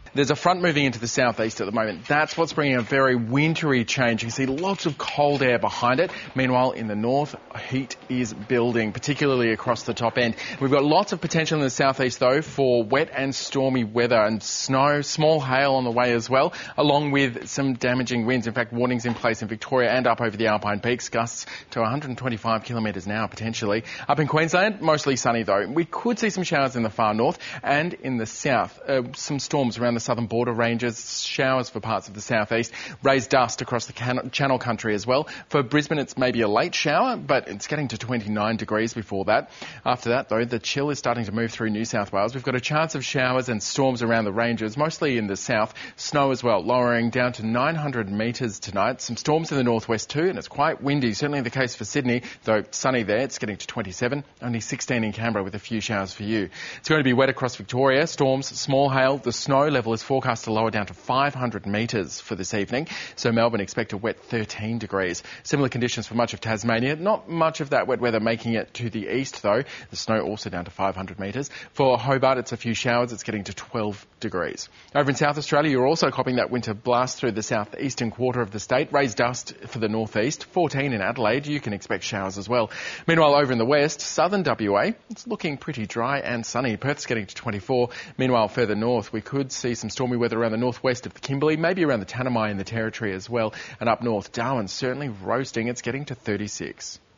There's a front moving into the southeast at the moment. That's what's bringing a very wintry change. You can see lots of cold air behind it. Meanwhile, in the north, heat is building, particularly across the top end. We've got lots of potential in the southeast, though, for wet and stormy weather and snow, small hail on the way as well, along with some damaging winds. In fact, warnings in place in Victoria and up over the Alpine Peaks, gusts to 125 kilometres an hour potentially. Up in Queensland, mostly sunny, though. We could see some showers in the far north and in the south. Some storms around the southern border ranges, showers for parts of the southeast, raised dust across the Channel Country as well. For Brisbane, it's maybe a late shower, but it's getting to 29 degrees before that. After that, though, the chill is starting to move through New South Wales. We've got a chance of showers and storms around the ranges, mostly in the south. Snow as well, lowering down to 900 metres tonight. Some storms in the northwest too, and it's quite windy, certainly the case for Sydney, though sunny there. It's getting to 27, only 16 in Canberra with a few showers for you. It's going to be wet across Victoria, storms, small hail. The snow level is forecast to lower down to 500 metres for this evening. So Melbourne expect a wet 13 degrees. Similar conditions for much of Tasmania. Not much of that wet weather making it to the east though. The snow also down to 500 metres. For Hobart, it's a few showers. It's getting to 12 degrees. Over in South Australia, you're also copping that winter blast through the southeastern quarter of the state. Raised dust for the northeast. 14 in Adelaide. You can expect showers as well. Meanwhile, over in the west, southern WA, it's looking pretty dry and sunny. Perth's getting to 24. Meanwhile, further north, we could see some stormy weather around the northwest of the Kimberley, maybe around the Tanami in the Territory as well. And up north, Darwin's certainly roasting. It's getting to 36.